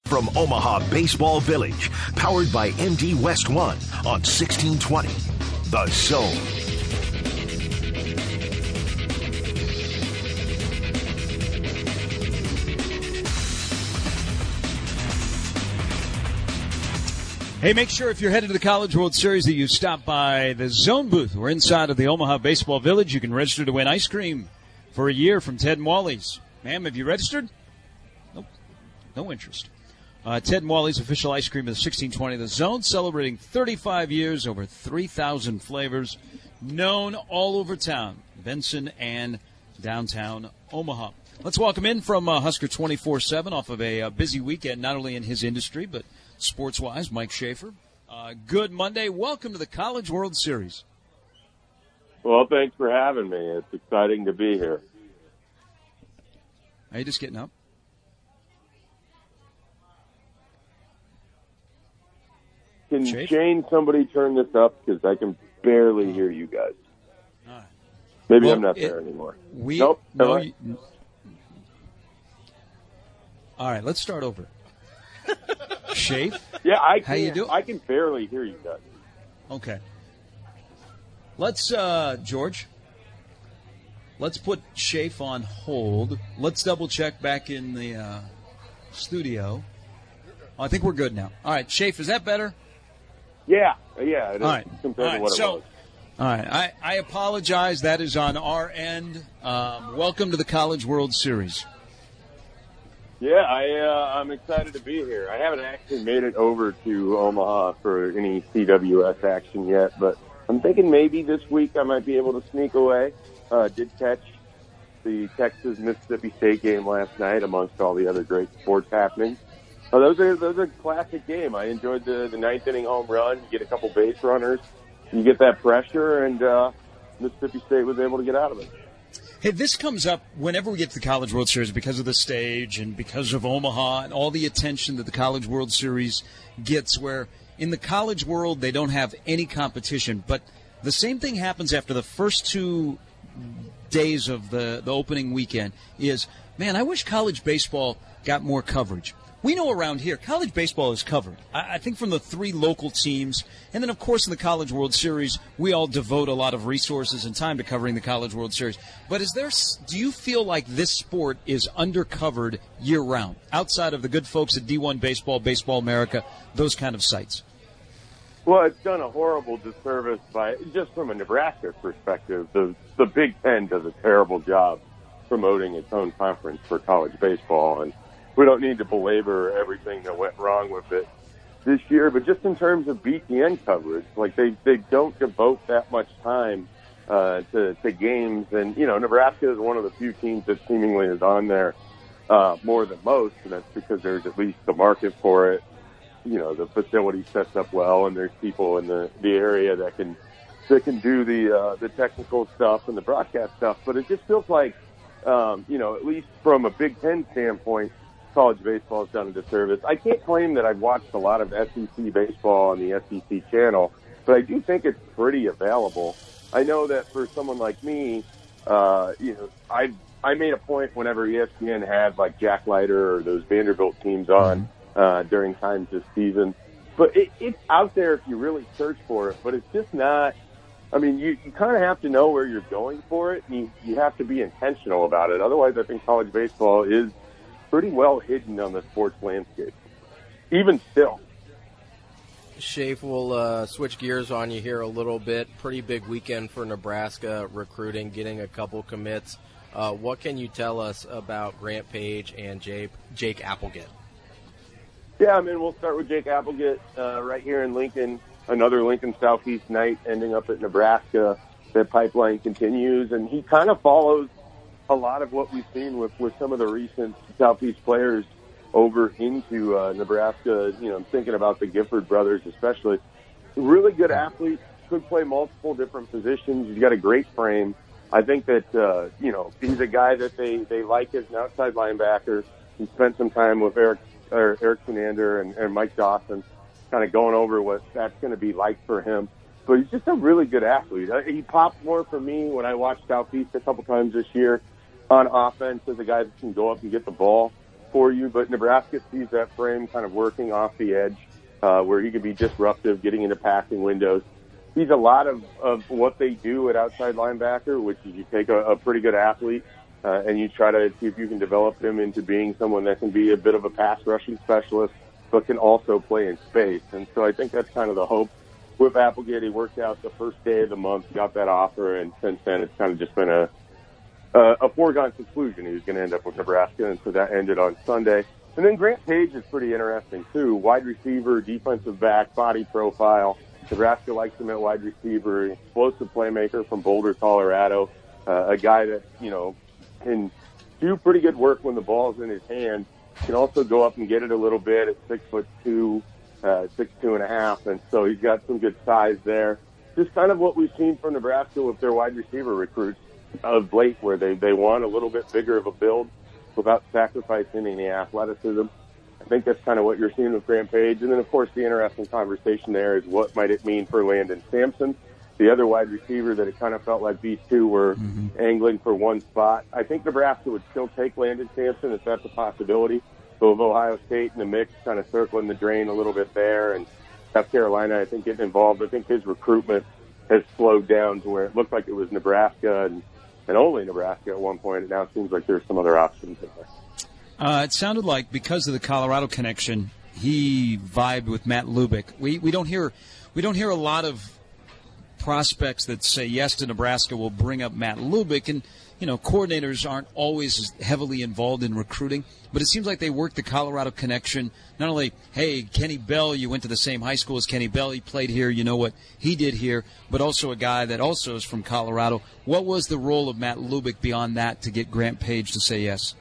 From Omaha Baseball Village, powered by MD West One on 1620. The Zone. Hey, make sure if you're headed to the College World Series that you stop by the Zone booth. We're inside of the Omaha Baseball Village. You can register to win ice cream for a year from Ted and Wally's. Ma'am, have you registered? Nope. No interest. Ted and Wally's official ice cream is 1620. The Zone, celebrating 35 years, over 3,000 flavors, known all over town, Benson and downtown Omaha. Let's welcome in from Husker 24/7 off of a busy weekend, not only in his industry, but sports-wise, Mike Schaefer. Good Monday. Welcome to the College World Series. Well, thanks for having me. It's exciting to be here. Are you just getting up? Can Schaefer? Shane, somebody turn this up? Because I can barely hear you guys. All right. Maybe Well, I'm not there anymore. Nope. No. All right, let's start over. Shafe? Yeah, I can. How you doing? I can barely hear you guys. Okay. Let's, George, let's put Shafe on hold. Let's double-check back in the studio. I think we're good now. All right, Shafe, is that better? Yeah, it is All right. compared to what it was. All right, I apologize. That is on our end. Welcome to the College World Series. Yeah, I'm excited to be here. I haven't actually made it over to Omaha for any CWS action yet, but I'm thinking maybe this week I might be able to sneak away. Did catch the Texas-Mississippi State game last night amongst all the other great sports happenings. Those are a classic game. I enjoyed the ninth inning home run. You get a couple base runners, you get that pressure, and Mississippi State was able to get out of it. Hey, this comes up whenever we get to the College World Series because of the stage and because of Omaha and all the attention that the College World Series gets, where in the college world they don't have any competition. But the same thing happens after the first 2 days of the opening weekend is, man, I wish college baseball got more coverage. We know around here, college baseball is covered. I think from the 3 local teams, and then, of course, in the College World Series, we all devote a lot of resources and time to covering the College World Series. But do you feel like this sport is undercovered year-round, outside of the good folks at D1 Baseball, Baseball America, those kind of sites? Well, it's done a horrible disservice by, just from a Nebraska perspective, the Big Ten does a terrible job promoting its own conference for college baseball, and we don't need to belabor everything that went wrong with it this year, but just in terms of BTN coverage, like they don't devote that much time to games. And, Nebraska is one of the few teams that seemingly is on there more than most, and that's because there's at least the market for it. The facility sets up well, and there's people in the area that can do the technical stuff and the broadcast stuff. But it just feels like, at least from a Big Ten standpoint, college baseball has done a disservice. I can't claim that I've watched a lot of SEC baseball on the SEC channel, but I do think it's pretty available. I know that for someone like me, I made a point whenever ESPN had like Jack Leiter or those Vanderbilt teams on during times this season. But it's out there if you really search for it, but it's just not. I mean, you kind of have to know where you're going for it, and you have to be intentional about it. Otherwise, I think college baseball is pretty well hidden on the sports landscape, even still. Shafe, we'll switch gears on you here a little bit. Pretty big weekend for Nebraska recruiting, getting a couple commits. What can you tell us about Grant Page and Jake Applegate? Yeah, I mean, we'll start with Jake Applegate right here in Lincoln. Another Lincoln Southeast night ending up at Nebraska. That pipeline continues, and he kind of follows a lot of what we've seen with some of the recent Southeast players over into Nebraska. I'm thinking about the Gifford brothers especially. Really good athlete, could play multiple different positions. He's got a great frame. I think that, he's a guy that they like as an outside linebacker. He spent some time with Eric Fernandez and Mike Dawson, kind of going over what that's going to be like for him. But he's just a really good athlete. He popped more for me when I watched Southeast a couple times this year on offense as a guy that can go up and get the ball. for you, but Nebraska sees that frame kind of working off the edge, where he could be disruptive, getting into passing windows. He's a lot of what they do at outside linebacker, which is you take a pretty good athlete, and you try to see if you can develop him into being someone that can be a bit of a pass rushing specialist, but can also play in space. And so I think that's kind of the hope with Applegate. He worked out the first day of the month, got that offer, and since then it's kind of just been a foregone conclusion he was going to end up with Nebraska, and so that ended on Sunday. And then Grant Page is pretty interesting, too. Wide receiver, defensive back, body profile. Nebraska likes him at wide receiver, explosive playmaker from Boulder, Colorado, a guy that, can do pretty good work when the ball's in his hand, can also go up and get it a little bit at 6'2", 6'2.5", and so he's got some good size there. Just kind of what we've seen from Nebraska with their wide receiver recruits of late, where they want a little bit bigger of a build without sacrificing any athleticism. I think that's kind of what you're seeing with Grant Page. And then, of course, the interesting conversation there is what might it mean for Landon Sampson, the other wide receiver that it kind of felt like these two were angling for one spot. I think Nebraska would still take Landon Sampson if that's a possibility. So with Ohio State in the mix, kind of circling the drain a little bit there, and South Carolina, I think, getting involved. I think his recruitment has slowed down to where it looked like it was Nebraska and only Nebraska at one point. It now seems like there's some other options in there. It sounded like because of the Colorado connection, he vibed with Matt Lubick. We don't hear a lot of prospects that say yes to Nebraska will bring up Matt Lubick, and coordinators aren't always as heavily involved in recruiting, but it seems like they worked the Colorado connection. Not only, hey, Kenny Bell, you went to the same high school as Kenny Bell, he played here, you know what he did here, but also a guy that also is from Colorado. What was the role of Matt Lubick beyond that to get Grant Page to say yes?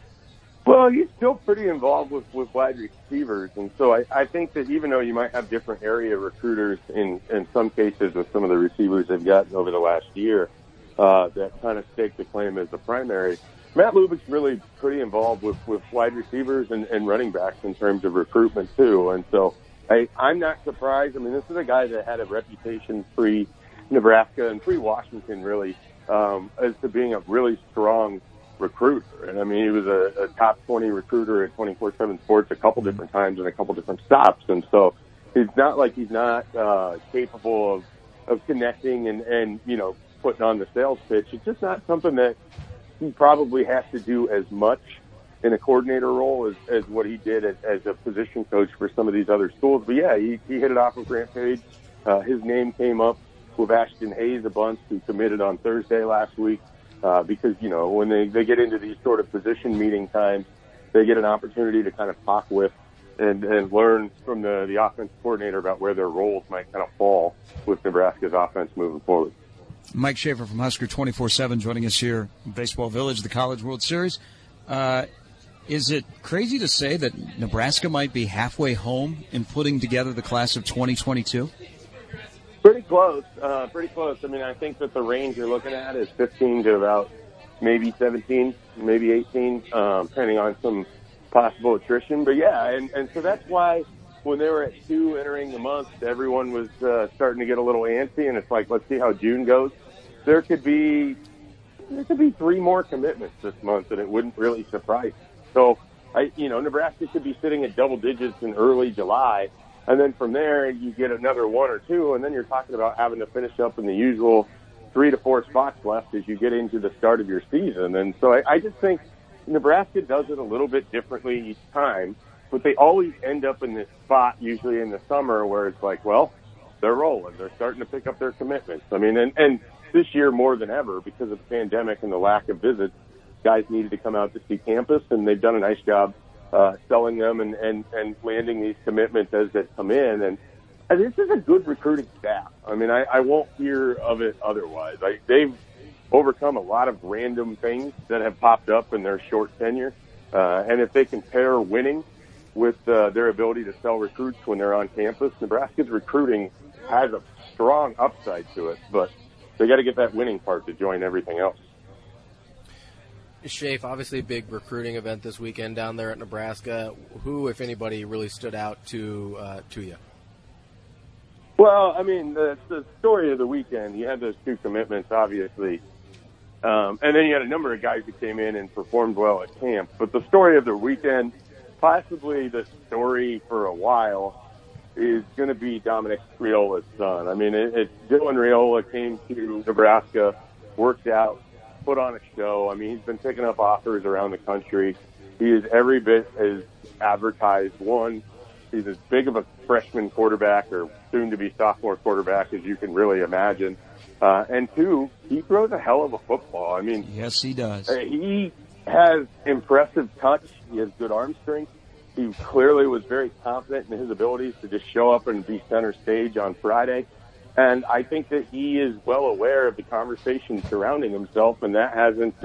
Well, he's still pretty involved with wide receivers, and so I think that even though you might have different area recruiters in some cases with some of the receivers they've gotten over the last year, that kind of stake the claim as the primary, Matt Lubick's really pretty involved with wide receivers and running backs in terms of recruitment too. And so I'm not surprised. I mean, this is a guy that had a reputation pre-Nebraska and pre-Washington really, as to being a really strong recruiter. And I mean, he was a top 20 recruiter at 24/7 Sports a couple different times and a couple different stops. And so it's not like he's not capable of connecting and putting on the sales pitch. It's just not something that he probably has to do as much in a coordinator role as what he did as a position coach for some of these other schools. But yeah, he hit it off with Grant Page. His name came up with Ashton Hayes a bunch, who committed on Thursday last week, because, when they get into these sort of position meeting times, they get an opportunity to kind of talk with and learn from the offensive coordinator about where their roles might kind of fall with Nebraska's offense moving forward. Mike Schaefer from Husker 24/7 joining us here in Baseball Village, the College World Series. Is it crazy to say that Nebraska might be halfway home in putting together the class of 2022? Pretty close. I mean, I think that the range you're looking at is 15 to about maybe 17, maybe 18, depending on some possible attrition. But yeah, and so that's why when they were at 2 entering the month, everyone was starting to get a little antsy, and it's like, let's see how June goes. There could be 3 more commitments this month, and it wouldn't really surprise me. So, Nebraska could be sitting at double digits in early July, and then from there you get another 1 or 2, and then you're talking about having to finish up in the usual 3 to 4 spots left as you get into the start of your season. And so I just think Nebraska does it a little bit differently each time, but they always end up in this spot, usually in the summer, where it's like, well, they're rolling. They're starting to pick up their commitments. I mean, and this year more than ever, because of the pandemic and the lack of visits, guys needed to come out to see campus, and they've done a nice job selling them and landing these commitments as they come in. And this is a good recruiting staff. I mean, I won't hear of it otherwise. They've overcome a lot of random things that have popped up in their short tenure. And if they can pair winning with their ability to sell recruits when they're on campus, Nebraska's recruiting has a strong upside to it, but they got to get that winning part to join everything else. Shafe, obviously a big recruiting event this weekend down there at Nebraska. Who, if anybody, really stood out to you? Well, I mean, the story of the weekend, you had those 2 commitments, obviously. And then you had a number of guys who came in and performed well at camp. But the story of the weekend, possibly the story for a while, is going to be Dominic Riola's son. I mean, Dylan Raiola came to Nebraska, worked out, put on a show. I mean, he's been picking up offers around the country. He is every bit as advertised. One, he's as big of a freshman quarterback or soon-to-be sophomore quarterback as you can really imagine. And two, he throws a hell of a football. I mean, yes, he does. He has impressive touch. He has good arm strength. He clearly was very confident in his abilities to just show up and be center stage on Friday. And I think that he is well aware of the conversation surrounding himself, and that hasn't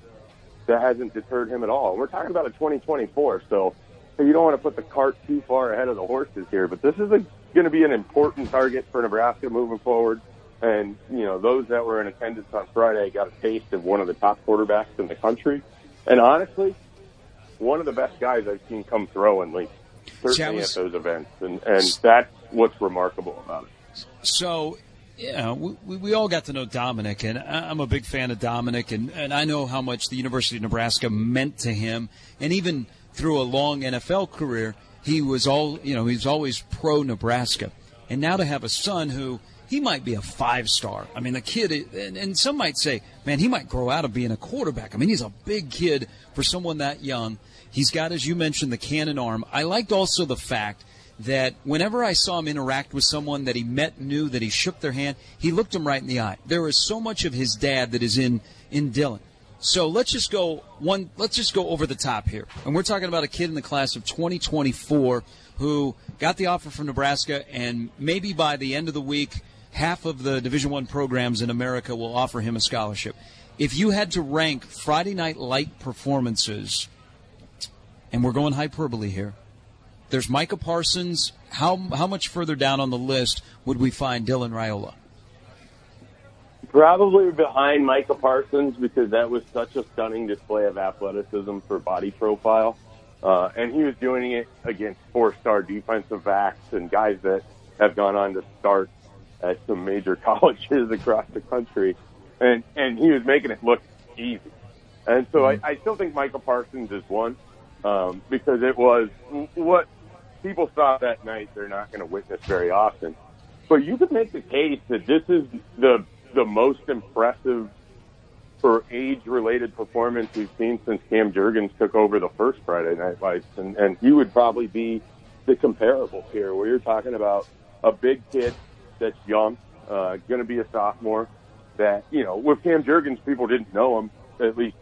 deterred him at all. And we're talking about a 2024, so you don't want to put the cart too far ahead of the horses here. But this is going to be an important target for Nebraska moving forward. And, you know, those that were in attendance on Friday got a taste of one of the top quarterbacks in the country. And honestly, one of the best guys I've seen come throwing lately, certainly at those events. And that's what's remarkable about it. So, yeah, we all got to know Dominic, and I'm a big fan of Dominic, and I know how much the University of Nebraska meant to him. And even through a long NFL career, he was always pro-Nebraska. And now to have a son who – he might be a 5-star. I mean, the kid, and some might say, man, he might grow out of being a quarterback. I mean, he's a big kid for someone that young. He's got, as you mentioned, the cannon arm. I liked also the fact that whenever I saw him interact with someone that he met, knew, that he shook their hand, he looked him right in the eye. There is so much of his dad that is in Dylan. So let's just go over the top here. And we're talking about a kid in the class of 2024 who got the offer from Nebraska, and maybe by the end of the week, half of the Division I programs in America will offer him a scholarship. If you had to rank Friday Night Light performances, and we're going hyperbole here, there's Micah Parsons. How much further down on the list would we find Dylan Raiola? Probably behind Micah Parsons, because that was such a stunning display of athleticism for body profile. And he was doing it against 4-star defensive backs and guys that have gone on to start at some major colleges across the country. And he was making it look easy. And so I still think Micah Parsons is one, because it was what people saw that night they're not going to witness very often. But you could make the case that this is the most impressive for age-related performance we've seen since Cam Jurgens took over the first Friday Night Lights. And he would probably be the comparable here, where you're talking about a big kid that's young, going to be a sophomore, that, you know, with Cam Jurgens, people didn't know him. At least,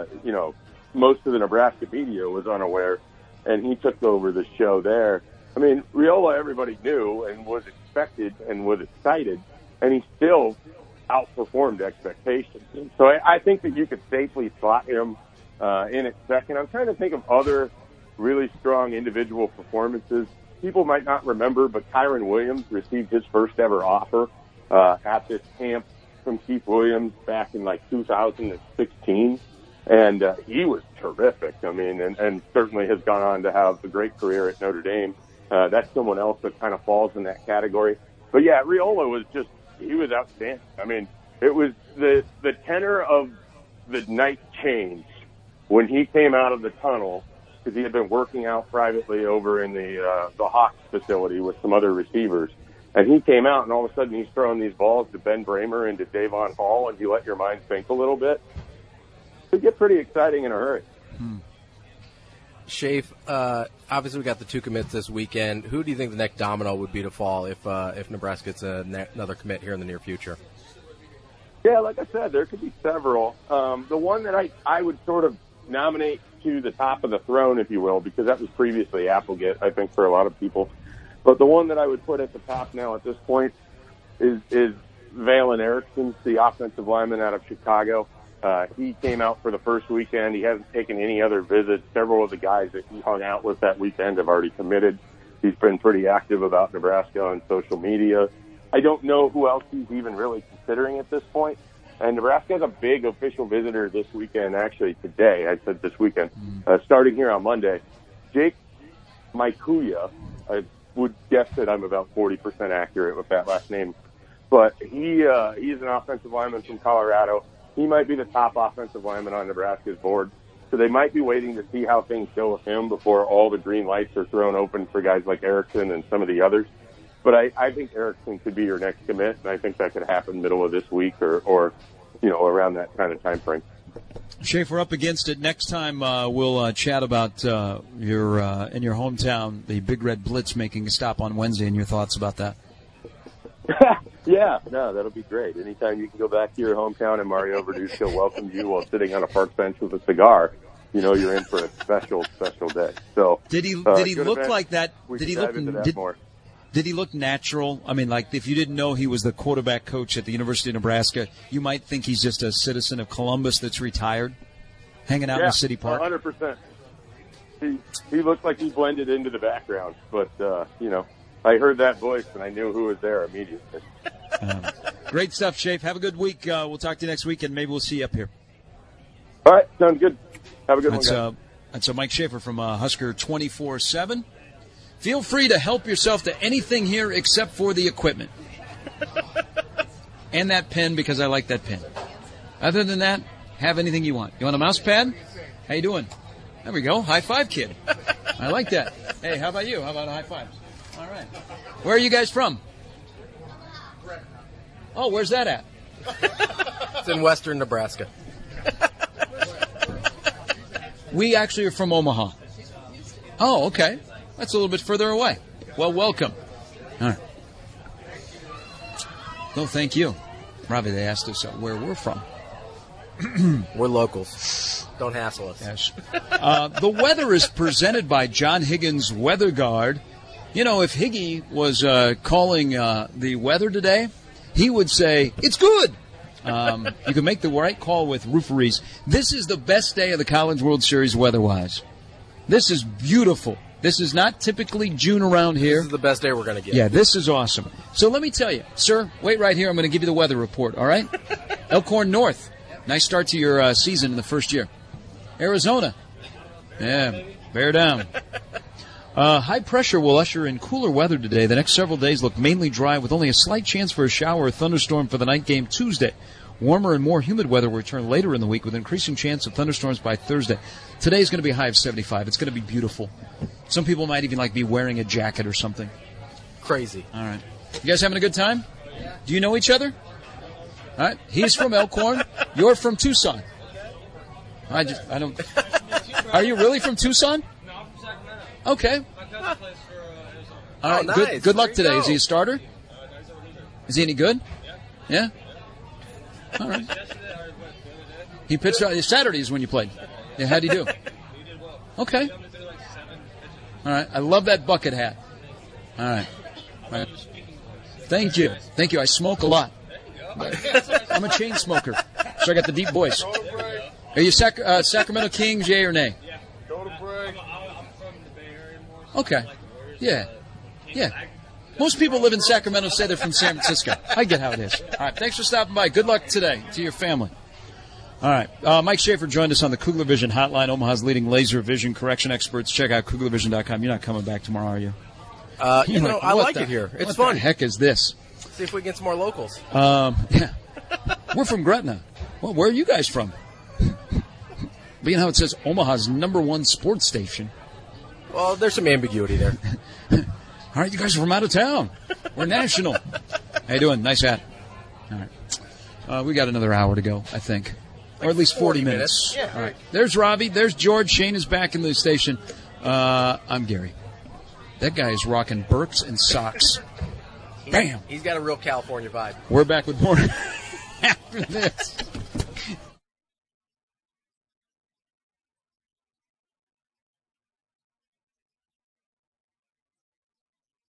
most of the Nebraska media was unaware, and he took over the show there. I mean, Raiola, everybody knew and was expected and was excited, and he still outperformed expectations. And so I think that you could safely slot him in at second. I'm trying to think of other really strong individual performances. People might not remember, but Kyron Williams received his first ever offer at this camp from Keith Williams back in like 2016. And he was terrific. I mean, and certainly has gone on to have a great career at Notre Dame. That's someone else that kind of falls in that category. But yeah, Raiola he was outstanding. I mean, it was the tenor of the night changed when he came out of the tunnel, because he had been working out privately over in the Hawks facility with some other receivers. And he came out, and all of a sudden he's throwing these balls to Ben Bramer and to Davon Hall, and you let your mind think a little bit. It get pretty exciting in a hurry. Shafe, obviously we got the 2 commits this weekend. Who do you think the next domino would be to fall if Nebraska gets another commit here in the near future? Yeah, like I said, there could be several. The one that I would sort of nominate to the top of the throne, if you will, because that was previously Applegate, I think, for a lot of people. But the one that I would put at the top now at this point is Valen Erickson, the offensive lineman out of Chicago. He came out for the first weekend. He hasn't taken any other visits. Several of the guys that he hung out with that weekend have already committed. He's been pretty active about Nebraska on social media. I don't know who else he's even really considering at this point. And Nebraska has a big official visitor this weekend, actually today. I said this weekend, starting here on Monday. Jake Maikuya. I would guess that I'm about 40% accurate with that last name. But he's an offensive lineman from Colorado. he might be the top offensive lineman on Nebraska's board. So they might be waiting to see how things go with him before all the green lights are thrown open for guys like Erickson and some of the others. But I think Erickson could be your next commit, and I think that could happen middle of this week or around that kind of time frame. Schaefer, up against it. Next time we'll chat about your in your hometown, the Big Red Blitz making a stop on Wednesday, and your thoughts about that. Yeah, no, that'll be great. Anytime you can go back to your hometown and Mario Verduccio welcomes you while sitting on a park bench with a cigar, you're in for a special, special day. So did he look event. like that? Did he look natural? I mean, like if you didn't know he was the quarterback coach at the University of Nebraska, you might think he's just a citizen of Columbus that's retired, hanging out in the city park. 100%. He looked like he blended into the background, but I heard that voice and I knew who was there immediately. Great stuff, Shafe. Have a good week. We'll talk to you next week, and maybe we'll see you up here. All right, sounds good. Have a good one, guys. That's Mike Schaefer from Husker 24/7. Feel free to help yourself to anything here except for the equipment. And that pen, because I like that pen. Other than that, have anything you want. You want a mouse pad? How you doing? There we go. High five, kid. I like that. Hey, how about you? How about a high five? All right. Where are you guys from? Oh, where's that at? It's in western Nebraska. We actually are from Omaha. Oh, okay. That's a little bit further away. Well, welcome. All right. No, thank you. Robbie, they asked us where we're from. We're locals. Don't hassle us. Yes. The weather is presented by John Higgins Weather Guard. If Higgy was calling the weather today, he would say, it's good. You can make the right call with Rooferees. This is the best day of the College World Series weather-wise. This is beautiful. This is not typically June around here. This is the best day we're going to get. Yeah, this is awesome. So let me tell you, sir, wait right here. I'm going to give you the weather report, all right? Elkhorn North, nice start to your season in the first year. Arizona, yeah, bear down. High pressure will usher in cooler weather today. The next several days look mainly dry with only a slight chance for a shower or thunderstorm for the night game Tuesday. Warmer and more humid weather will return later in the week with increasing chance of thunderstorms by Thursday. Today is going to be a high of 75. It's going to be beautiful. Some people might even be wearing a jacket or something. Crazy. All right. You guys having a good time? Do you know each other? All right. He's from Elkhorn. You're from Tucson. I don't. Are you really from Tucson? No, I'm from Sacramento. Okay. My cousin plays for Arizona. All right. Nice. Good luck There you today. go. Is he a starter? No, he's a reliever. Is he any good? Yeah. Yeah? All right. Yesterday, or what, the other day? He pitched Saturdays when you played. Yeah, how'd he do? He did well. Okay. He got me through like 7 pitches. All right. I love that bucket hat. All right. I love your speaking voice. Thank you. Thank you. I smoke a lot. I'm a chain smoker, so I got the deep voice. Are you Sacramento Kings, yay or nay? Yeah. I'm from the Bay Area more. So Okay. I like the Warriors. Yeah. Kings, Yeah. Most people live in Sacramento say they're from San Francisco. I get how it is. All right. Thanks for stopping by. Good luck today to your family. All right. Mike Schaefer joined us on the Kugler Vision hotline, Omaha's leading laser vision correction experts. Check out KuglerVision.com. You're not coming back tomorrow, are you? I like it here. It's fun. What the heck is this? See if we get some more locals. Yeah. We're from Gretna. Well, where are you guys from? But you know how it says Omaha's #1 sports station. Well, there's some ambiguity there. All right, you guys are from out of town. We're national. How you doing? Nice hat. All right. We got another hour to go, I think. Or at least 40 minutes. Yeah. All right. There's Robbie. There's George. Shane is back in the station. I'm Gary. That guy is rocking Birks and socks. Bam. He's got a real California vibe. We're back with more after this.